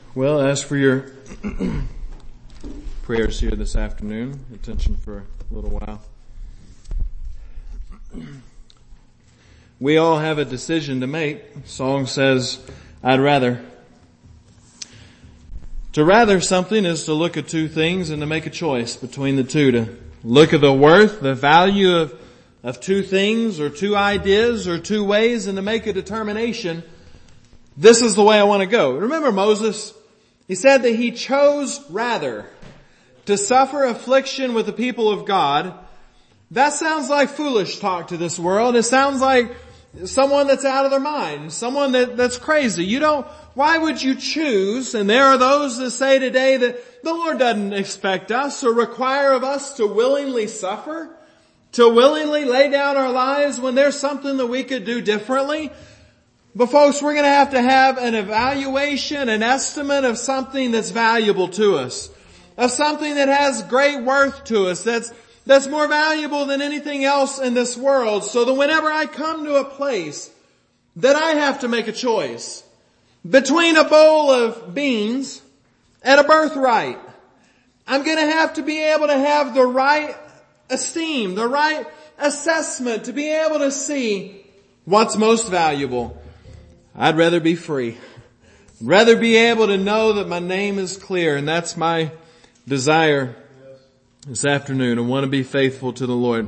Well, as for your prayers here this afternoon, attention for a little while. We all have a decision to make. The song says, I'd rather. To rather something is to look at two things and to make a choice between the two. To look at the worth, the value of two things or two ideas or two ways and to make a determination. This is the way I want to go. Remember Moses? He said that he chose rather to suffer affliction with the people of God. That sounds like foolish talk to this world. It sounds like someone that's out of their mind, someone that's crazy. Why would you choose? And there are those that say today that the Lord doesn't expect us or require of us to willingly suffer, to willingly lay down our lives when there's something that we could do differently. But folks, we're going to have an evaluation, an estimate of something that's valuable to us, of something that has great worth to us, that's more valuable than anything else in this world, so that whenever I come to a place that I have to make a choice between a bowl of beans and a birthright, I'm going to have to be able to have the right esteem, the right assessment to be able to see what's most valuable. I'd rather be free. I'd rather be able to know that my name is clear, and that's my desire this afternoon. I want to be faithful to the Lord.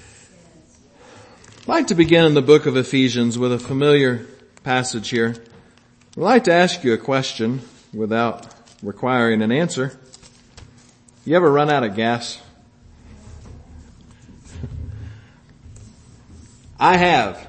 I'd like to begin in the book of Ephesians with a familiar passage here. I'd like to ask you a question without requiring an answer. You ever run out of gas? I have.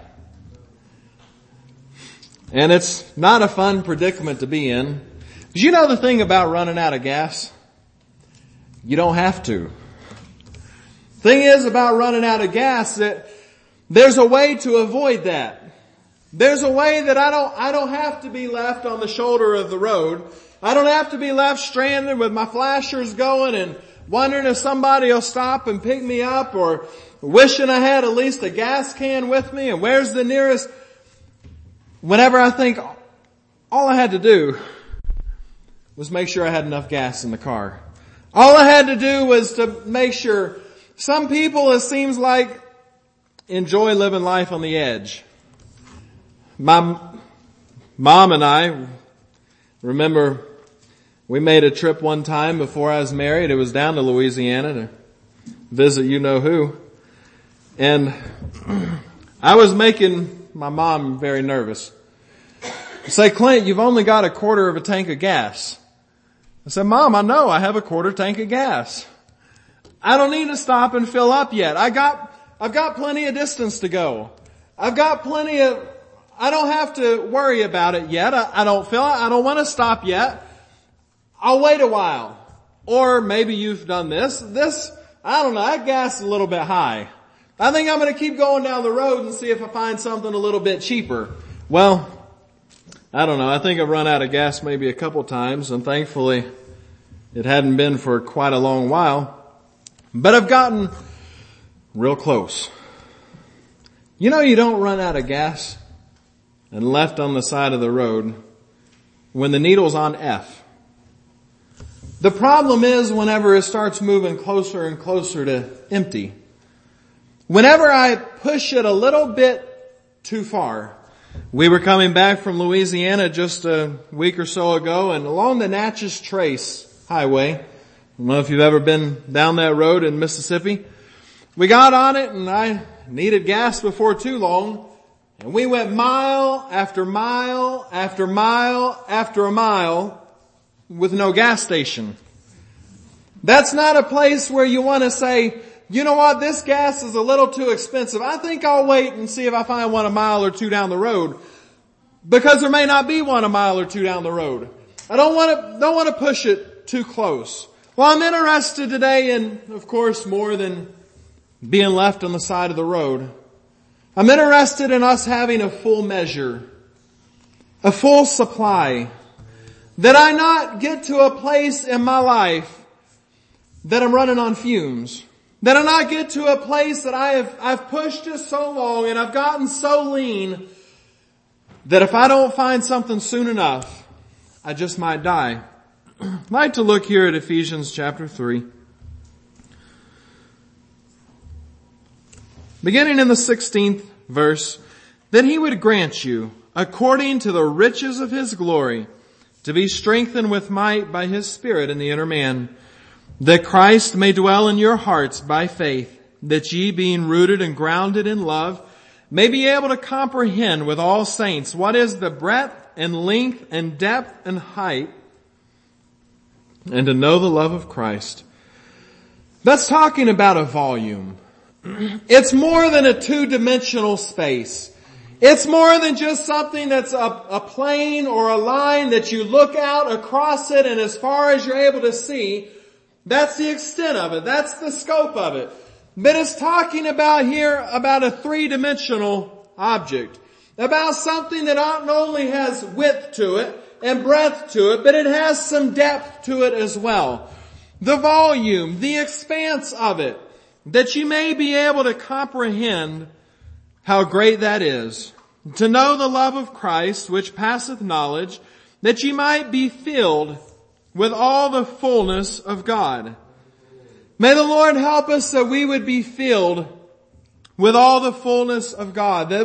And it's not a fun predicament to be in. Did you know the thing about running out of gas? You don't have to. Thing is about running out of gas that there's a way to avoid that. There's a way that I don't have to be left on the shoulder of the road. I don't have to be left stranded with my flashers going and wondering if somebody will stop and pick me up, or wishing I had at least a gas can with me and where's the nearest. Whenever I think all I had to do was make sure I had enough gas in the car. All I had to do was to make sure. Some people, it seems like, enjoy living life on the edge. My mom and I, remember, we made a trip one time before I was married. It was down to Louisiana to visit you-know-who. And I was making my mom very nervous. I say, Clint, you've only got a quarter of a tank of gas. I said, Mom, I know I have a quarter tank of gas. I don't need to stop and fill up yet. I've got plenty of distance to go. I don't have to worry about it yet. I don't feel it. I don't want to stop yet. I'll wait a while. Or maybe you've done this, I don't know, that gas is a little bit high. I think I'm going to keep going down the road and see if I find something a little bit cheaper. Well, I don't know. I think I've run out of gas maybe a couple times, and thankfully it hadn't been for quite a long while. But I've gotten real close. You know, you don't run out of gas and left on the side of the road when the needle's on F. The problem is whenever it starts moving closer and closer to empty. Whenever I push it a little bit too far. We were coming back from Louisiana just a week or so ago, and along the Natchez Trace Highway, I don't know if you've ever been down that road in Mississippi. We got on it and I needed gas before too long, and we went mile after mile after mile after a mile with no gas station. That's not a place where you want to say, you know what, this gas is a little too expensive. I think I'll wait and see if I find one a mile or two down the road. Because there may not be one a mile or two down the road. I don't want to push it too close. Well, I'm interested today in, of course, more than being left on the side of the road. I'm interested in us having a full measure, a full supply. That I not get to a place in my life that I'm running on fumes. That I not get to a place that I've pushed it so long and I've gotten so lean that if I don't find something soon enough, I just might die. I'd like to look here at Ephesians chapter 3. Beginning in the 16th verse, that he would grant you, according to the riches of his glory, to be strengthened with might by his Spirit in the inner man, that Christ may dwell in your hearts by faith, that ye, being rooted and grounded in love, may be able to comprehend with all saints what is the breadth and length and depth and height, and to know the love of Christ. That's talking about a volume. It's more than a two-dimensional space. It's more than just something that's a plane or a line that you look out across it, and as far as you're able to see, that's the extent of it. That's the scope of it. But it's talking about here about a three-dimensional object. About something that not only has width to it and breadth to it, but it has some depth to it as well. The volume, the expanse of it, that you may be able to comprehend how great that is. To know the love of Christ, which passeth knowledge, that ye might be filled with all the fullness of God. May the Lord help us that we would be filled with all the fullness of God. That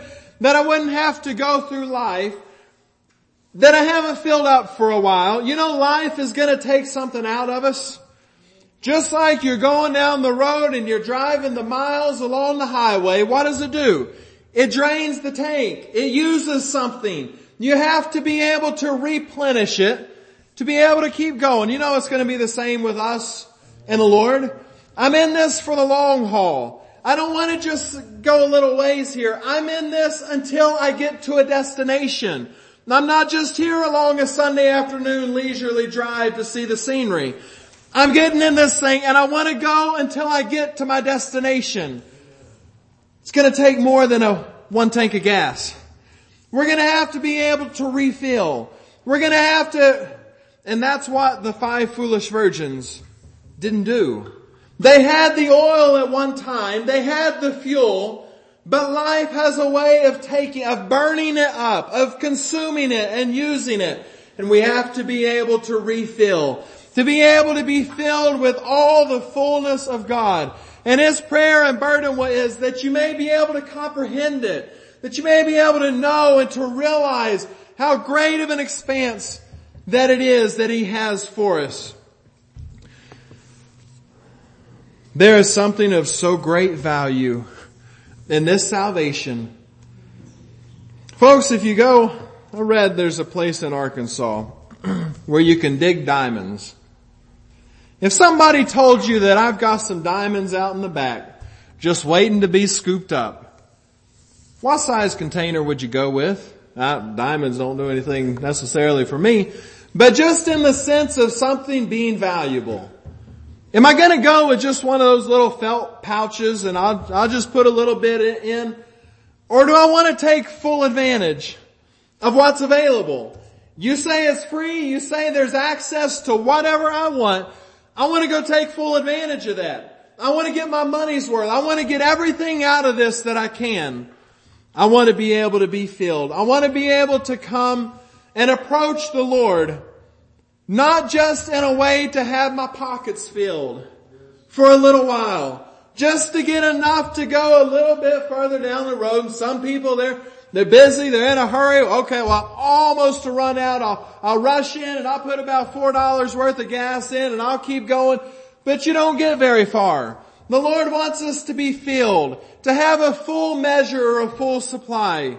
I wouldn't have to go through life that I haven't filled up for a while. You know, life is going to take something out of us. Just like you're going down the road and you're driving the miles along the highway, what does it do? It drains the tank. It uses something. You have to be able to replenish it to be able to keep going. You know it's going to be the same with us and the Lord. I'm in this for the long haul. I don't want to just go a little ways here. I'm in this until I get to a destination. I'm not just here along a Sunday afternoon leisurely drive to see the scenery. I'm getting in this thing and I want to go until I get to my destination. It's going to take more than one tank of gas. We're going to have to be able to refill. We're going to have to, and that's what the 5 foolish virgins didn't do. They had the oil at one time. They had the fuel. But life has a way of burning it up, of consuming it and using it. And we have to be able to refill. To be able to be filled with all the fullness of God. And His prayer and burden is that you may be able to comprehend it. That you may be able to know and to realize how great of an expanse that it is that He has for us. There is something of so great value in this salvation. Folks, if you go, I read there's a place in Arkansas where you can dig diamonds. If somebody told you that I've got some diamonds out in the back just waiting to be scooped up, what size container would you go with? Diamonds don't do anything necessarily for me, but just in the sense of something being valuable. Am I going to go with just one of those little felt pouches and I'll just put a little bit in? Or do I want to take full advantage of what's available? You say it's free. You say there's access to whatever I want. I want to go take full advantage of that. I want to get my money's worth. I want to get everything out of this that I can. I want to be able to be filled. I want to be able to come and approach the Lord, not just in a way to have my pockets filled for a little while, just to get enough to go a little bit further down the road. Some people, they're busy, they're in a hurry. Okay, well, almost to run out. I'll rush in and I'll put about $4 worth of gas in and I'll keep going. But you don't get very far. The Lord wants us to be filled, to have a full measure or a full supply.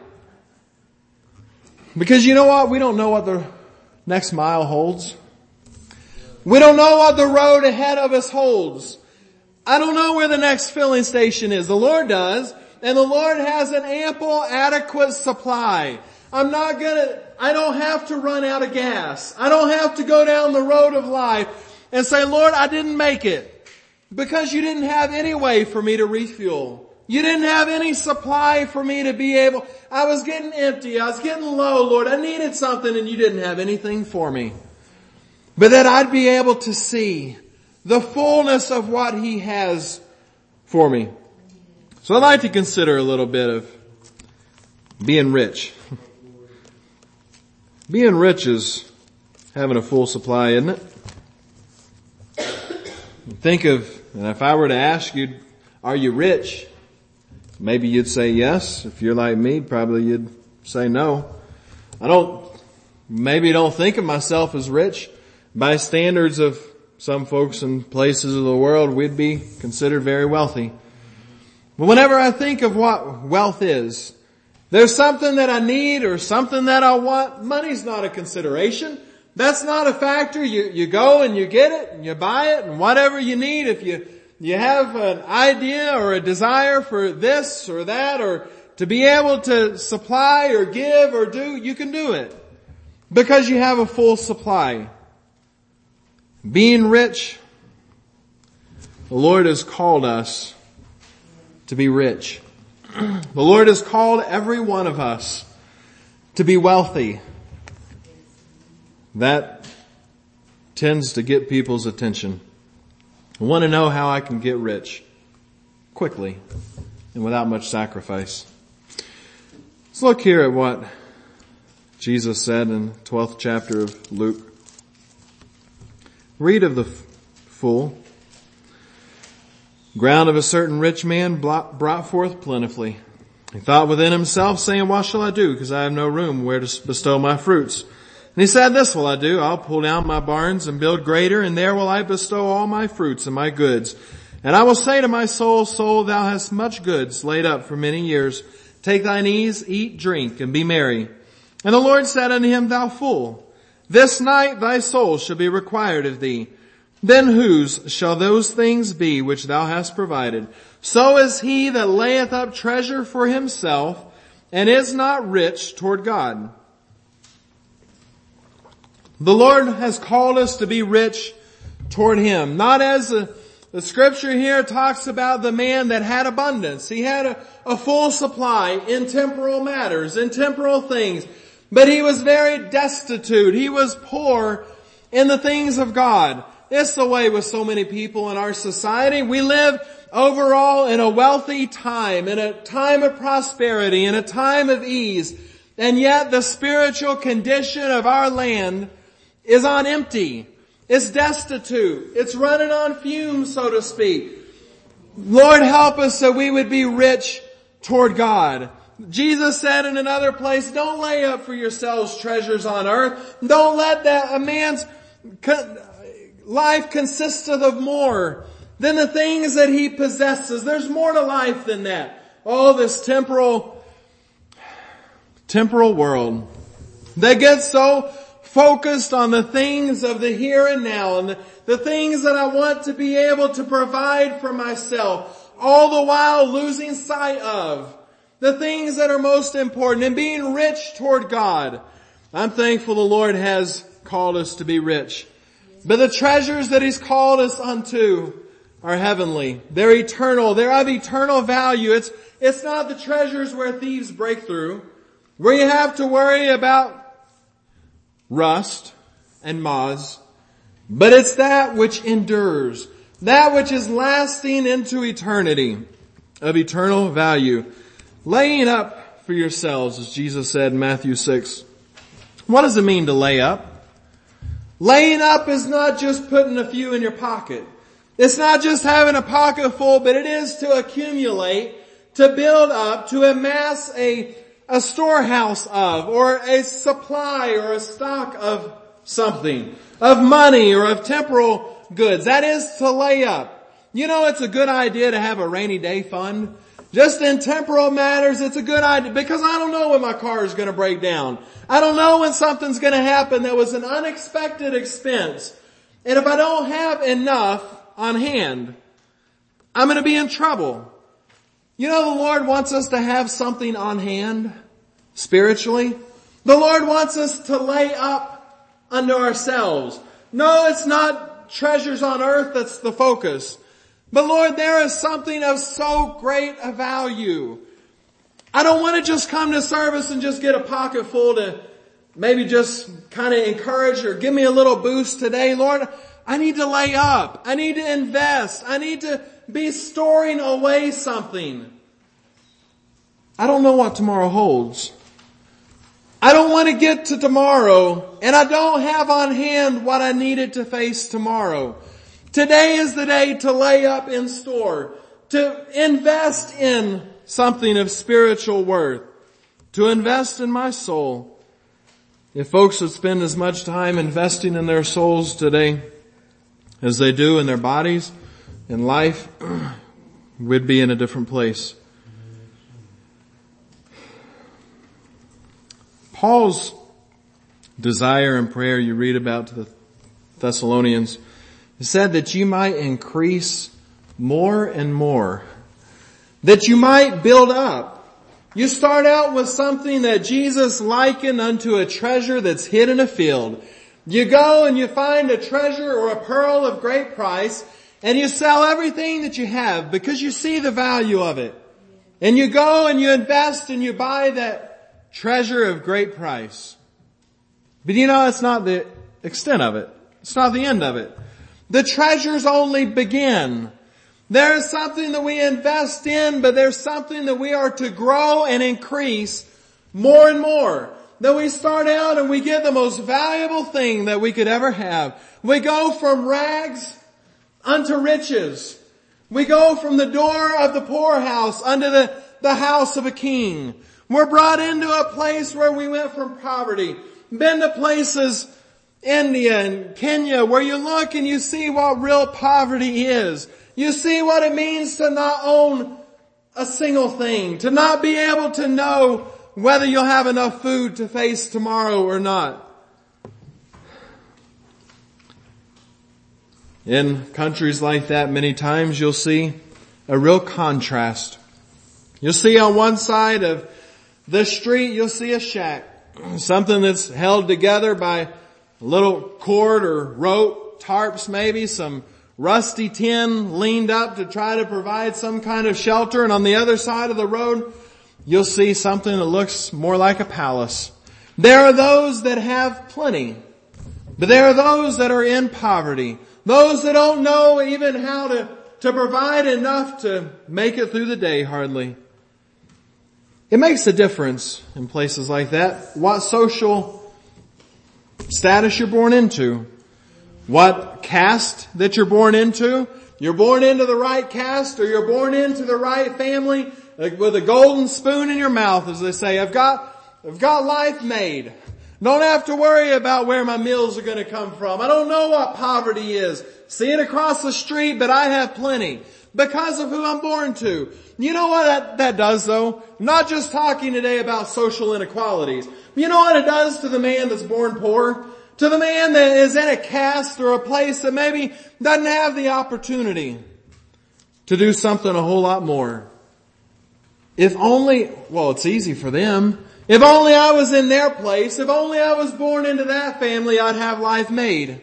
Because you know what? We don't know what the next mile holds. We don't know what the road ahead of us holds. I don't know where the next filling station is. The Lord does. And the Lord has an ample, adequate supply. I don't have to run out of gas. I don't have to go down the road of life and say, Lord, I didn't make it. Because you didn't have any way for me to refuel. You didn't have any supply for me to be able. I was getting empty. I was getting low, Lord. I needed something and you didn't have anything for me. But that I'd be able to see the fullness of what He has for me. So I'd like to consider a little bit of being rich. Being rich is having a full supply, isn't it? Think of, and if I were to ask you, are you rich? Maybe you'd say yes. If you're like me, probably you'd say no. Maybe don't think of myself as rich. By standards of some folks in places of the world, we'd be considered very wealthy. But whenever I think of what wealth is, there's something that I need or something that I want, money's not a consideration. That's not a factor. You go and you get it and you buy it, and whatever you need, if you have an idea or a desire for this or that, or to be able to supply or give or do, you can do it. Because you have a full supply. Being rich, the Lord has called us to be rich. The Lord has called every one of us to be wealthy. That tends to get people's attention. I want to know how I can get rich quickly and without much sacrifice. Let's look here at what Jesus said in the 12th chapter of Luke. Read of the fool. Ground of a certain rich man brought forth plentifully. He thought within himself, saying, what shall I do? Because I have no room where to bestow my fruits. And he said, this will I do. I'll pull down my barns and build greater, and there will I bestow all my fruits and my goods. And I will say to my soul, soul, thou hast much goods laid up for many years. Take thine ease, eat, drink, and be merry. And the Lord said unto him, thou fool, this night thy soul shall be required of thee. Then whose shall those things be which thou hast provided? So is he that layeth up treasure for himself, and is not rich toward God. The Lord has called us to be rich toward Him. Not as the scripture here talks about the man that had abundance. He had a full supply in temporal matters, in temporal things. But he was very destitute. He was poor in the things of God. It's the way with so many people in our society. We live overall in a wealthy time, in a time of prosperity, in a time of ease. And yet the spiritual condition of our land is on empty. It's destitute. It's running on fumes, so to speak. Lord, help us that we would be rich toward God. Jesus said in another place, don't lay up for yourselves treasures on earth. Don't let that a man's life consisteth of more than the things that he possesses. There's more to life than that. Oh, this temporal world that gets so focused on the things of the here and now and the things that I want to be able to provide for myself, all the while losing sight of the things that are most important and being rich toward God. I'm thankful the Lord has called us to be rich. But the treasures that He's called us unto are heavenly. They're eternal. They're of eternal value. It's not the treasures where thieves break through, where you have to worry about rust and moths, but it's that which endures, that which is lasting into eternity, of eternal value. Laying up for yourselves, as Jesus said in Matthew 6. What does it mean to lay up? Laying up is not just putting a few in your pocket. It's not just having a pocket full, but it is to accumulate, to build up, to amass a storehouse of, or a supply or a stock of something, of money or of temporal goods. That is to lay up. You know, it's a good idea to have a rainy day fund. Just in temporal matters, it's a good idea because I don't know when my car is going to break down. I don't know when something's going to happen that was an unexpected expense. And if I don't have enough on hand, I'm going to be in trouble. You know, the Lord wants us to have something on hand spiritually. The Lord wants us to lay up unto ourselves. No, it's not treasures on earth that's the focus. But Lord, there is something of so great a value. I don't want to just come to service and just get a pocket full to maybe just kind of encourage or give me a little boost today. Lord, I need to lay up. I need to invest. I need to be storing away something. I don't know what tomorrow holds. I don't want to get to tomorrow and I don't have on hand what I needed to face tomorrow. Today is the day to lay up in store, to invest in something of spiritual worth, to invest in my soul. If folks would spend as much time investing in their souls today as they do in their bodies, in life, we'd be in a different place. Paul's desire and prayer you read about to the Thessalonians said that you might increase more and more, that you might build up. You start out with something that Jesus likened unto a treasure that's hid in a field. You go and you find a treasure or a pearl of great price, and you sell everything that you have because you see the value of it. And you go and you invest and you buy that treasure of great price. But it's not the extent of it. It's not the end of it. The treasures only begin. There is something that we invest in, but there's something that we are to grow and increase more and more. That we start out and we get the most valuable thing that we could ever have. We go from rags unto riches. We go from the door of the poorhouse unto the house of a king. We're brought into a place where we went from poverty. Been to places, India and Kenya, where you look and you see what real poverty is. You see what it means to not own a single thing, to not be able to know whether you'll have enough food to face tomorrow or not. In countries like that, many times you'll see a real contrast. You'll see on one side of the street, you'll see a shack. Something that's held together by a little cord or rope, tarps maybe, some rusty tin leaned up to try to provide some kind of shelter. And on the other side of the road, you'll see something that looks more like a palace. There are those that have plenty, but there are those that are in poverty. Those that don't know even how to provide enough to make it through the day hardly. It makes a difference in places like that what social status you're born into, what caste that you're born into. You're born into the right caste or you're born into the right family with a golden spoon in your mouth, as they say. I've got life made. Don't have to worry about where my meals are going to come from. I don't know what poverty is. See it across the street, but I have plenty because of who I'm born to. You know what that does though? I'm not just talking today about social inequalities. You know what it does to the man that's born poor? To the man that is in a caste or a place that maybe doesn't have the opportunity to do something a whole lot more. If only, it's easy for them. If only I was in their place, if only I was born into that family, I'd have life made.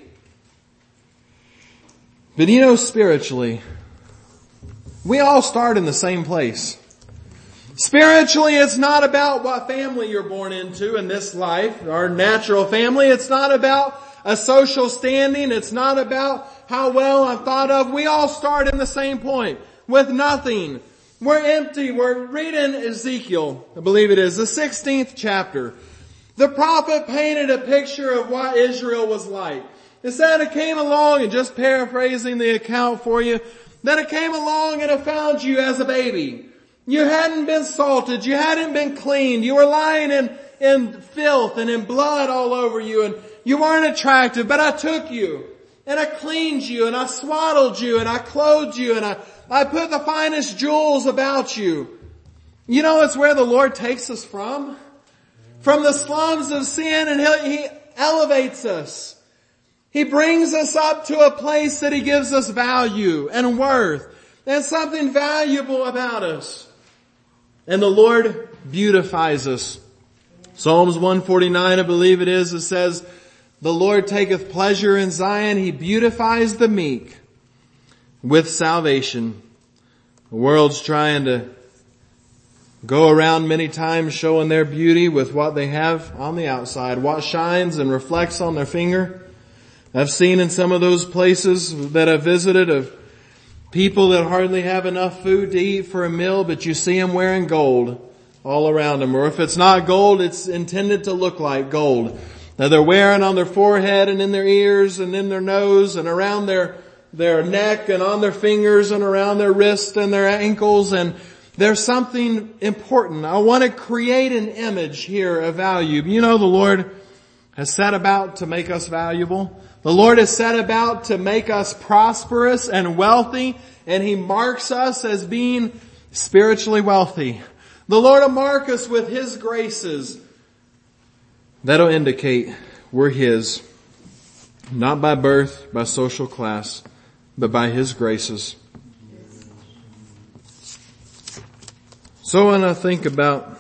But spiritually, we all start in the same place. Spiritually, it's not about what family you're born into in this life, our natural family. It's not about a social standing. It's not about how well I'm thought of. We all start in the same point, with nothing. We're empty. We're reading Ezekiel, I believe it is, the 16th chapter. The prophet painted a picture of what Israel was like. It said it came along, and just paraphrasing the account for you, that it came along and it found you as a baby. You hadn't been salted. You hadn't been cleaned. You were lying in filth and in blood all over you, and you weren't attractive. But I took you and I cleaned you and I swaddled you and I clothed you and I put the finest jewels about you. It's where the Lord takes us from the slums of sin, and He elevates us. He brings us up to a place that He gives us value and worth and something valuable about us. And the Lord beautifies us. Psalms 149, I believe it is, it says, "The Lord taketh pleasure in Zion. He beautifies the meek with salvation." The world's trying to go around many times showing their beauty with what they have on the outside, what shines and reflects on their finger. I've seen in some of those places that I've visited of people that hardly have enough food to eat for a meal, but you see them wearing gold all around them. Or if it's not gold, it's intended to look like gold. That they're wearing on their forehead and in their ears and in their nose and around their neck and on their fingers and around their wrists and their ankles. And there's something important. I want to create an image here of value. You know, the Lord has set about to make us valuable. The Lord has set about to make us prosperous and wealthy, and He marks us as being spiritually wealthy. The Lord will mark us with His graces. That'll indicate we're His, not by birth, by social class, but by His graces. So when I think about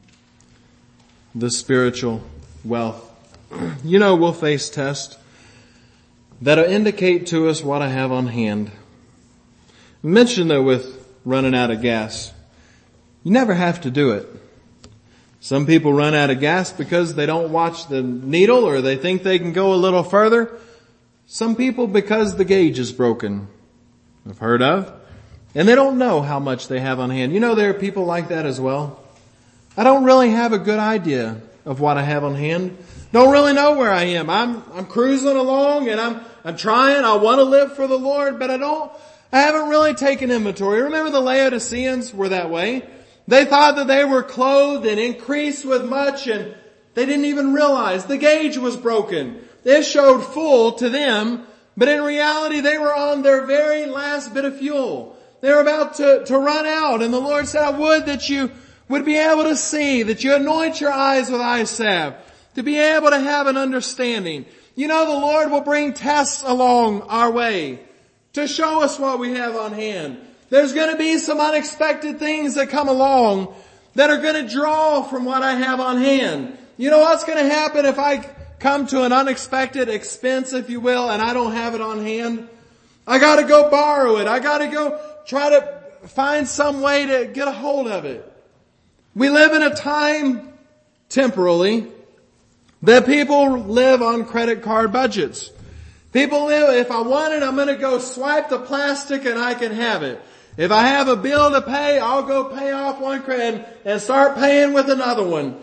the spiritual wealth, you know, we'll face tests that'll indicate to us what I have on hand. Mention though with running out of gas, you never have to do it. Some people run out of gas because they don't watch the needle or they think they can go a little further. Some people because the gauge is broken, I've heard of, and they don't know how much they have on hand. You know, there are people like that as well. I don't really have a good idea of what I have on hand. Don't really know where I am. I'm cruising along and I'm trying. I want to live for the Lord, but I haven't really taken inventory. Remember the Laodiceans were that way. They thought that they were clothed and increased with much, and they didn't even realize the gauge was broken. It showed full to them, but in reality they were on their very last bit of fuel. They were about to run out, and the Lord said, I would that you would be able to see, that you anoint your eyes with eye salve, to be able to have an understanding. You know, the Lord will bring tests along our way to show us what we have on hand. There's going to be some unexpected things that come along that are going to draw from what I have on hand. You know what's going to happen if I come to an unexpected expense, if you will, and I don't have it on hand? I got to go borrow it. I got to go try to find some way to get a hold of it. We live in a time, temporally, that people live on credit card budgets. People live, if I want it, I'm going to go swipe the plastic and I can have it. If I have a bill to pay, I'll go pay off one credit and start paying with another one.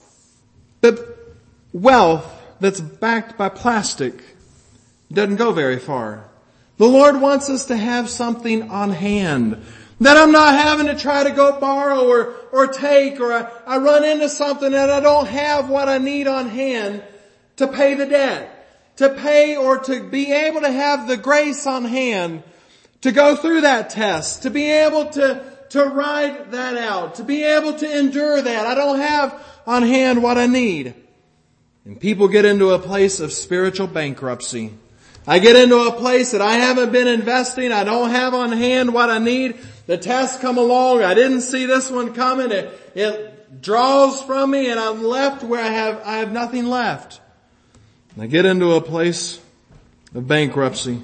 But wealth that's backed by plastic doesn't go very far. The Lord wants us to have something on hand. That I'm not having to try to go borrow or take, or I run into something and I don't have what I need on hand to pay the debt. To pay or to be able to have the grace on hand to go through that test, to be able to ride that out, to be able to endure that. I don't have on hand what I need. And people get into a place of spiritual bankruptcy. I get into a place that I haven't been investing. I don't have on hand what I need. The tests come along. I didn't see this one coming. It draws from me and I'm left where I have nothing left. And I get into a place of bankruptcy.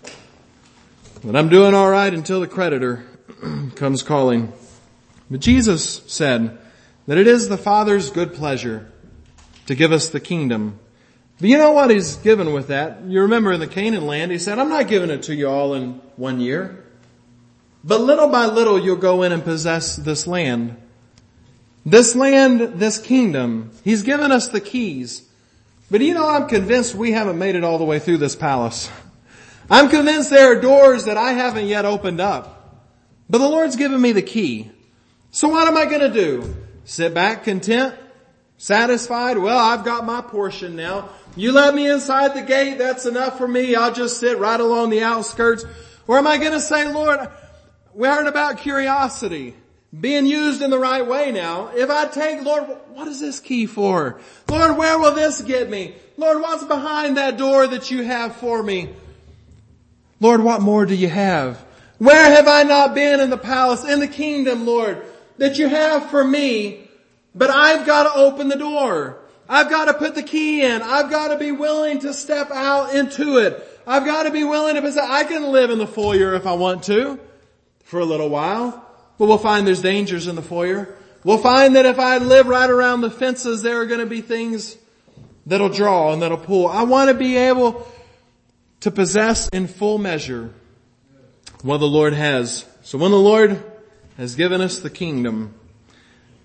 But I'm doing all right until the creditor comes calling. But Jesus said that it is the Father's good pleasure to give us the kingdom. But you know what He's given with that? You remember in the Canaan land, He said, I'm not giving it to you all in 1 year. But little by little you'll go in and possess this land. This land, this kingdom. He's given us the keys. But you know, I'm convinced we haven't made it all the way through this palace. I'm convinced there are doors that I haven't yet opened up. But the Lord's given me the key. So what am I going to do? Sit back content? Satisfied? Well, I've got my portion now. You let me inside the gate, that's enough for me. I'll just sit right along the outskirts. Or am I going to say, Lord, we aren't about curiosity, being used in the right way now. If I take, Lord, what is this key for? Lord, where will this get me? Lord, what's behind that door that you have for me? Lord, what more do you have? Where have I not been in the palace, in the kingdom, Lord, that you have for me? But I've got to open the door. I've got to put the key in. I've got to be willing to step out into it. I've got to be willing to say, I can live in the foyer if I want to for a little while. But we'll find there's dangers in the foyer. We'll find that if I live right around the fences, there are going to be things that'll draw and that'll pull. I want to be able to possess in full measure what the Lord has. So when the Lord has given us the kingdom,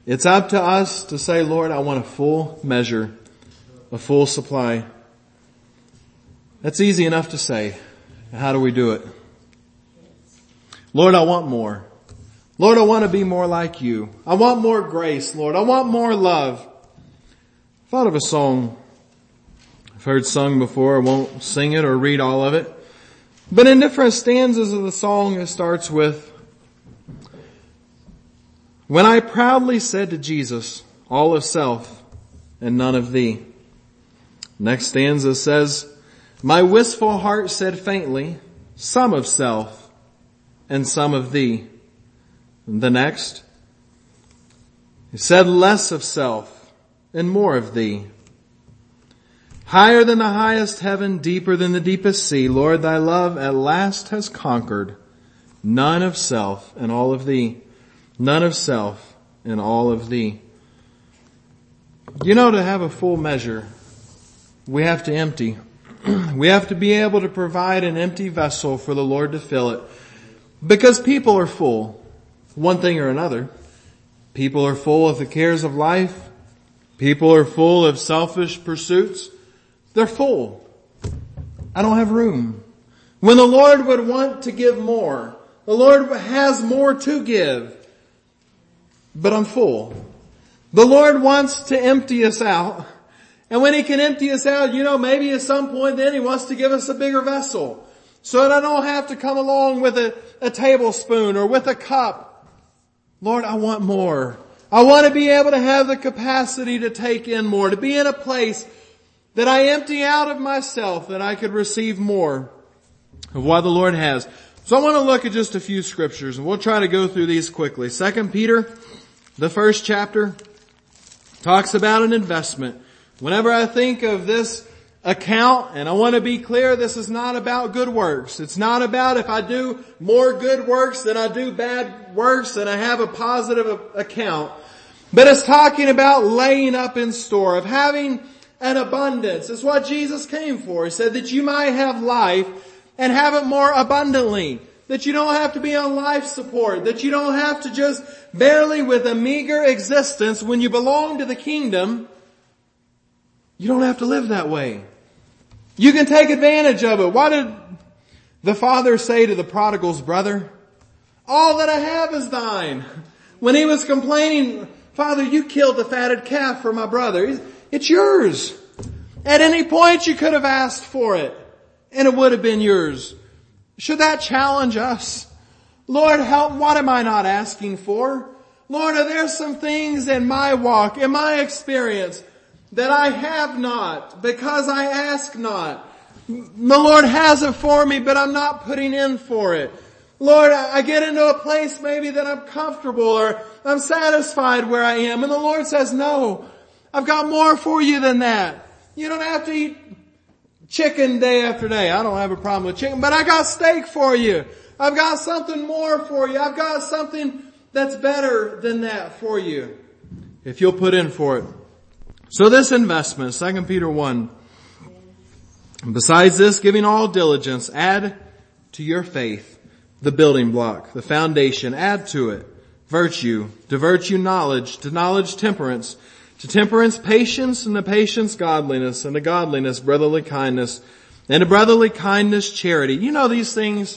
It's up to us to say, Lord, I want a full measure, a full supply. That's easy enough to say. How do we do it? Lord, I want more. Lord, I want to be more like you. I want more grace, Lord. I want more love. I thought of a song I've heard sung before. I won't sing it or read all of it. But in different stanzas of the song, it starts with, when I proudly said to Jesus, all of self and none of thee. Next stanza says, my wistful heart said faintly, some of self and some of thee. And the next, it said less of self and more of thee. Higher than the highest heaven, deeper than the deepest sea, Lord, thy love at last has conquered none of self and all of thee. None of self and all of thee. You know, to have a full measure, we have to empty. We have to be able to provide an empty vessel for the Lord to fill it. Because people are full, one thing or another. People are full of the cares of life. People are full of selfish pursuits. They're full. I don't have room. When the Lord would want to give more, the Lord has more to give, but I'm full. The Lord wants to empty us out. And when He can empty us out, maybe at some point then He wants to give us a bigger vessel. So that I don't have to come along with a tablespoon or with a cup. Lord, I want more. I want to be able to have the capacity to take in more, to be in a place that I empty out of myself, that I could receive more of what the Lord has. So I want to look at just a few scriptures, and we'll try to go through these quickly. 2 Peter, the first chapter, talks about an investment. Whenever I think of this account, and I want to be clear, this is not about good works. It's not about if I do more good works than I do bad works and I have a positive account. But it's talking about laying up in store, of having an abundance. It's what Jesus came for. He said that you might have life and have it more abundantly. That you don't have to be on life support. That you don't have to just barely with a meager existence. When you belong to the kingdom, you don't have to live that way. You can take advantage of it. What did the father say to the prodigal's brother? All that I have is thine. When he was complaining, Father, you killed the fatted calf for my brother. It's yours. At any point you could have asked for it, and it would have been yours. Should that challenge us? Lord, help, what am I not asking for? Lord, are there some things in my walk, in my experience, that I have not because I ask not? The Lord has it for me, but I'm not putting in for it. Lord, I get into a place maybe that I'm comfortable or I'm satisfied where I am. And the Lord says, no, I've got more for you than that. You don't have to eat chicken day after day. I don't have a problem with chicken, but I got steak for you. I've got something more for you. I've got something that's better than that for you, if you'll put in for it. So this investment, 2 Peter 1, besides this, giving all diligence, add to your faith the building block, the foundation, add to it virtue, to virtue knowledge, to knowledge temperance, to temperance patience, and to patience godliness, and to godliness brotherly kindness, and to brotherly kindness charity. You know, these things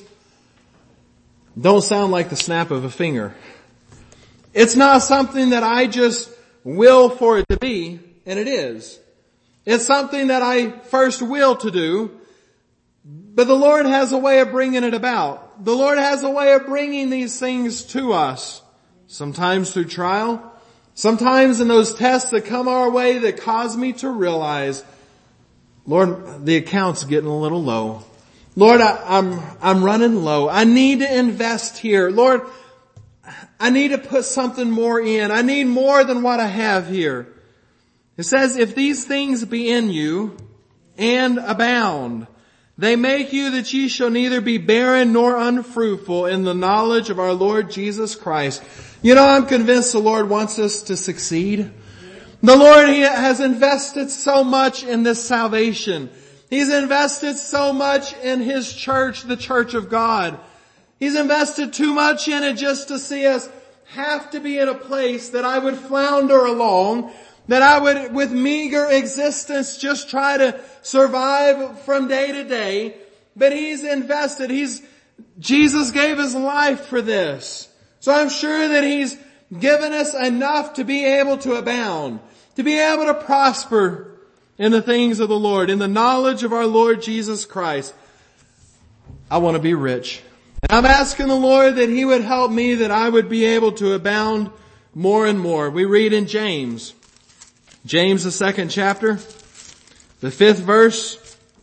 don't sound like the snap of a finger. It's not something that I just will for it to be, and it is. It's something that I first will to do, but the Lord has a way of bringing it about. The Lord has a way of bringing these things to us. Sometimes through trial, sometimes in those tests that come our way that cause me to realize, Lord, the account's getting a little low. Lord, I'm running low. I need to invest here. Lord, I need to put something more in. I need more than what I have here. It says, if these things be in you and abound, they make you that ye shall neither be barren nor unfruitful in the knowledge of our Lord Jesus Christ. You know, I'm convinced the Lord wants us to succeed. The Lord, He has invested so much in this salvation. He's invested so much in His church, the church of God. He's invested too much in it just to see us have to be in a place that I would flounder along, that I would, with meager existence, just try to survive from day to day. But He's invested. Jesus gave His life for this. So I'm sure that He's given us enough to be able to abound, to be able to prosper in the things of the Lord, in the knowledge of our Lord Jesus Christ. I want to be rich. And I'm asking the Lord that He would help me, that I would be able to abound more and more. We read in James, the 2nd chapter, the 5th verse.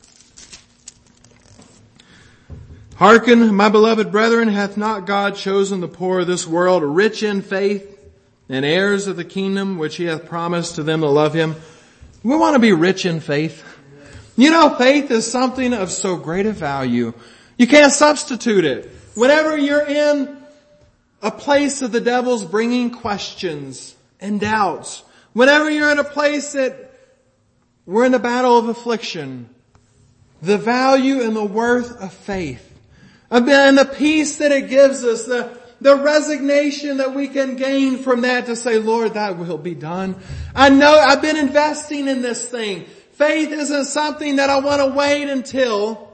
Hearken, my beloved brethren, hath not God chosen the poor of this world, rich in faith, and heirs of the kingdom which He hath promised to them that love Him? We want to be rich in faith. You know, faith is something of so great a value. You can't substitute it. Whenever you're in a place of the devil's bringing questions and doubts, whenever you're in a place that we're in a battle of affliction, the value and the worth of faith, and the peace that it gives us, the resignation that we can gain from that to say, Lord, Thy will be done. I know I've been investing in this thing. Faith isn't something that I want to wait until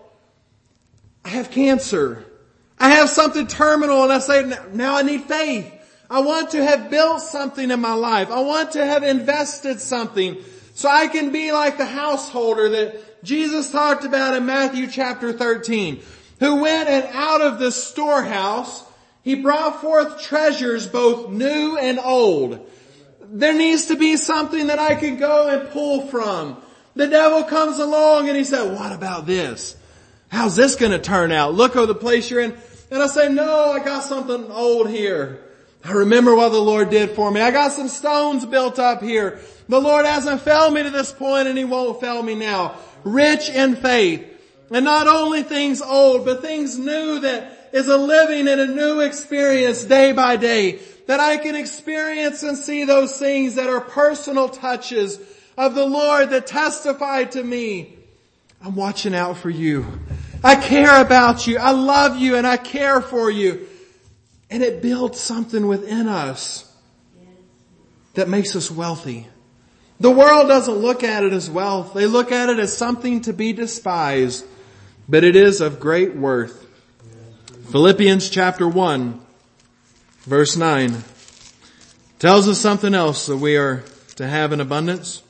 I have cancer. I have something terminal and I say, now I need faith. I want to have built something in my life. I want to have invested something so I can be like the householder that Jesus talked about in Matthew chapter 13, who went and out of the storehouse, he brought forth treasures both new and old. There needs to be something that I can go and pull from. The devil comes along and he said, what about this? How's this going to turn out? Look at the place you're in. And I say, no, I got something old here. I remember what the Lord did for me. I got some stones built up here. The Lord hasn't failed me to this point and He won't fail me now. Rich in faith. And not only things old, but things new that is a living and a new experience day by day. That I can experience and see those things that are personal touches of the Lord that testify to me. I'm watching out for you. I care about you. I love you and I care for you. And it builds something within us that makes us wealthy. The world doesn't look at it as wealth. They look at it as something to be despised. But it is of great worth. Philippians chapter 1, verse 9 tells us something else that we are to have in abundance.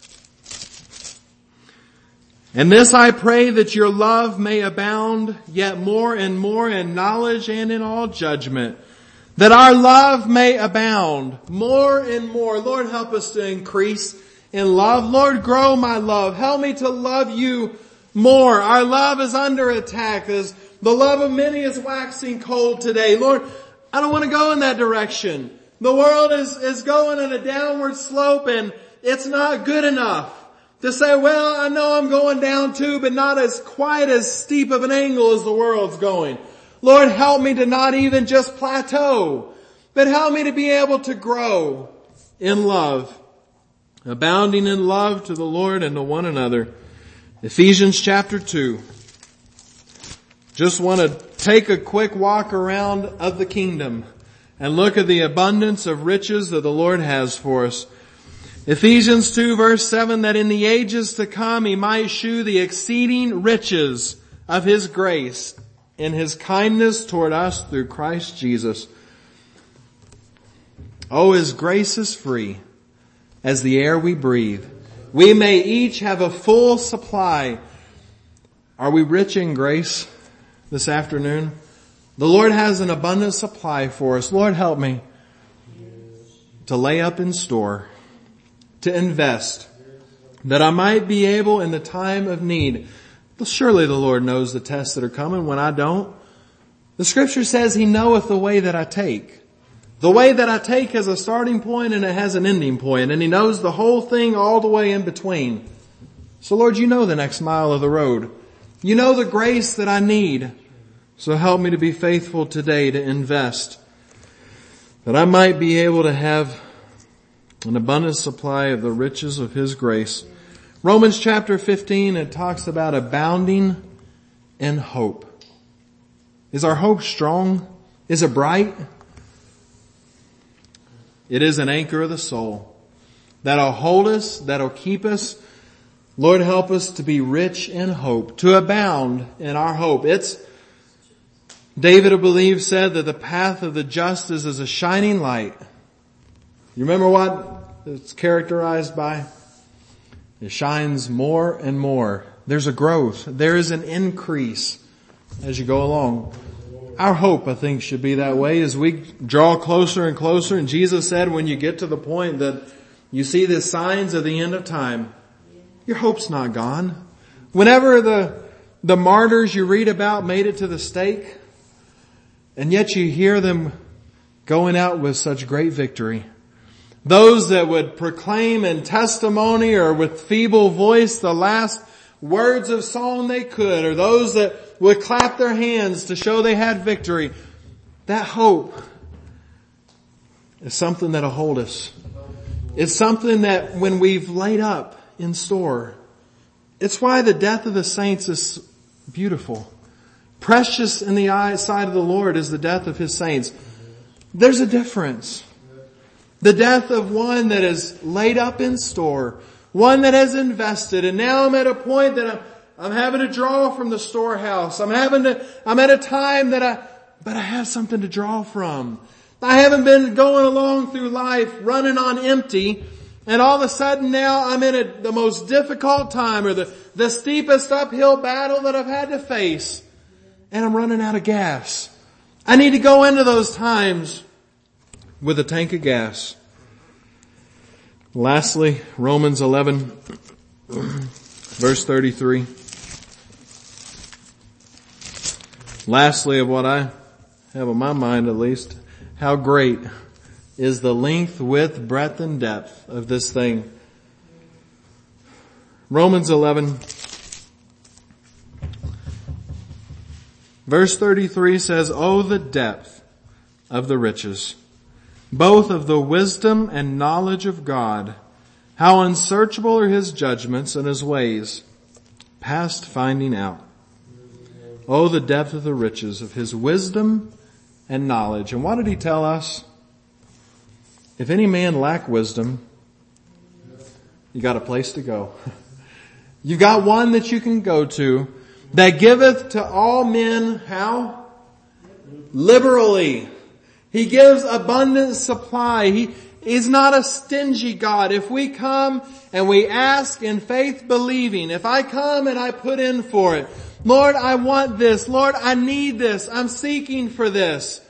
And this I pray, that your love may abound yet more and more in knowledge and in all judgment. That our love may abound more and more. Lord, help us to increase in love. Lord, grow my love. Help me to love you more. Our love is under attack as the love of many is waxing cold today. Lord, I don't want to go in that direction. The world is going in a downward slope and it's not good enough to say, well, I know I'm going down too, but not as quite as steep of an angle as the world's going. Lord, help me to not even just plateau, but help me to be able to grow in love, abounding in love to the Lord and to one another. Ephesians chapter 2. Just want to take a quick walk around of the kingdom and look at the abundance of riches that the Lord has for us. Ephesians 2 verse 7, that in the ages to come He might shew the exceeding riches of His grace in His kindness toward us through Christ Jesus. Oh, His grace is free as the air we breathe. We may each have a full supply. Are we rich in grace this afternoon? The Lord has an abundant supply for us. Lord, help me to lay up in store, to invest, that I might be able in the time of need. Surely the Lord knows the tests that are coming when I don't. The scripture says He knoweth the way that I take. The way that I take has a starting point and it has an ending point, and He knows the whole thing all the way in between. So Lord, you know the next mile of the road. You know the grace that I need. So help me to be faithful today to invest, that I might be able to have an abundant supply of the riches of His grace. Romans chapter 15, it talks about abounding in hope. Is our hope strong? Is it bright? It is an anchor of the soul that'll hold us, that'll keep us. Lord, help us to be rich in hope, to abound in our hope. David, I believe, said that the path of the just is as a shining light. You remember what it's characterized by? It shines more and more. There's a growth. There is an increase as you go along. Our hope, I think, should be that way as we draw closer and closer. And Jesus said when you get to the point that you see the signs of the end of time, your hope's not gone. Whenever the martyrs you read about made it to the stake, and yet you hear them going out with such great victory. Those that would proclaim in testimony or with feeble voice the last words of song they could, or those that would clap their hands to show they had victory. That hope is something that'll hold us. It's something that when we've laid up in store, it's why the death of the saints is beautiful. Precious in the sight of the Lord is the death of His saints. There's a difference. The death of one that is laid up in store, one that has invested, and now I'm at a point that I'm having to draw from the storehouse. I'm at a time but I have something to draw from. I haven't been going along through life running on empty, and all of a sudden now I'm in the most difficult time or the steepest uphill battle that I've had to face. And I'm running out of gas. I need to go into those times with a tank of gas. Lastly, Romans 11, verse 33. Lastly of what I have on my mind at least, how great is the length, width, breadth, and depth of this thing. Romans 11, verse 33 says, "Oh, the depth of the riches, both of the wisdom and knowledge of God. How unsearchable are His judgments and His ways, past finding out. Oh, the depth of the riches of His wisdom and knowledge." And what did He tell us? If any man lack wisdom, you got a place to go. You've got one that you can go to that giveth to all men, how? Liberally. He gives abundant supply. He is not a stingy God. If we come and we ask in faith believing, if I come and I put in for it, Lord, I want this. Lord, I need this. I'm seeking for this.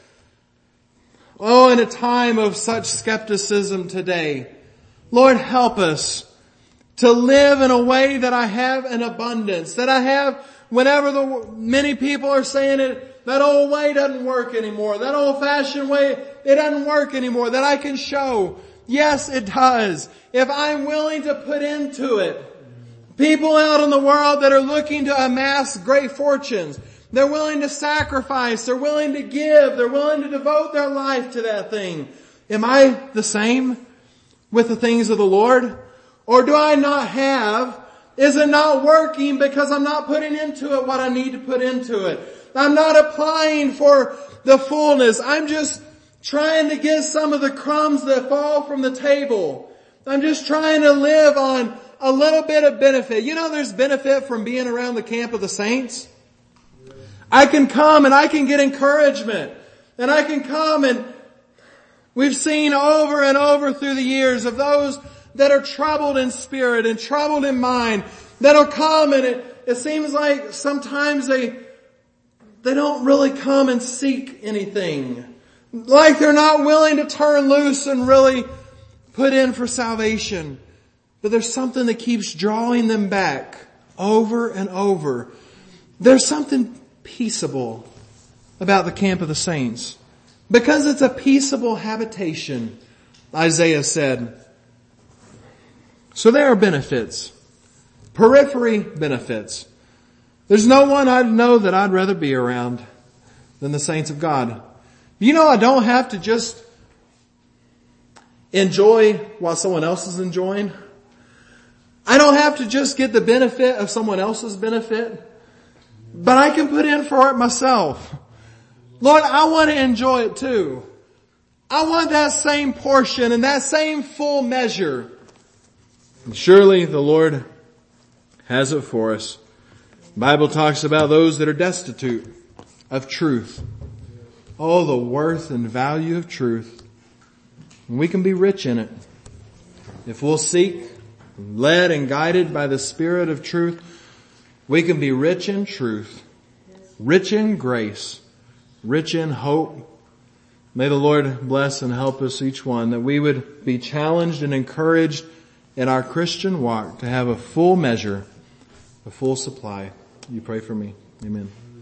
Oh, in a time of such skepticism today, Lord, help us to live in a way that I have an abundance, that I have whenever many people are saying it, that old way doesn't work anymore. That old fashioned way, it doesn't work anymore. That I can show, yes, it does. If I'm willing to put into it. People out in the world that are looking to amass great fortunes, they're willing to sacrifice, they're willing to give, they're willing to devote their life to that thing. Am I the same with the things of the Lord? Or do I not have? Is it not working because I'm not putting into it what I need to put into it? I'm not applying for the fullness. I'm just trying to get some of the crumbs that fall from the table. I'm just trying to live on a little bit of benefit. You know, there's benefit from being around the camp of the saints. I can come and I can get encouragement. And I can come and we've seen over and over through the years of those that are troubled in spirit and troubled in mind, that'll come and it seems like sometimes they don't really come and seek anything. Like they're not willing to turn loose and really put in for salvation. But there's something that keeps drawing them back over and over. There's something peaceable about the camp of the saints. Because it's a peaceable habitation, Isaiah said. So there are benefits. Periphery benefits. There's no one I know that I'd rather be around than the saints of God. You know, I don't have to just enjoy while someone else is enjoying. I don't have to just get the benefit of someone else's benefit, but I can put in for it myself. Lord, I want to enjoy it too. I want that same portion and that same full measure. And surely the Lord has it for us. The Bible talks about those that are destitute of truth. Oh, the worth and value of truth. And we can be rich in it. If we'll seek, led and guided by the Spirit of truth, we can be rich in truth, rich in grace, rich in hope. May the Lord bless and help us each one, that we would be challenged and encouraged in our Christian walk to have a full measure, a full supply. You pray for me. Amen.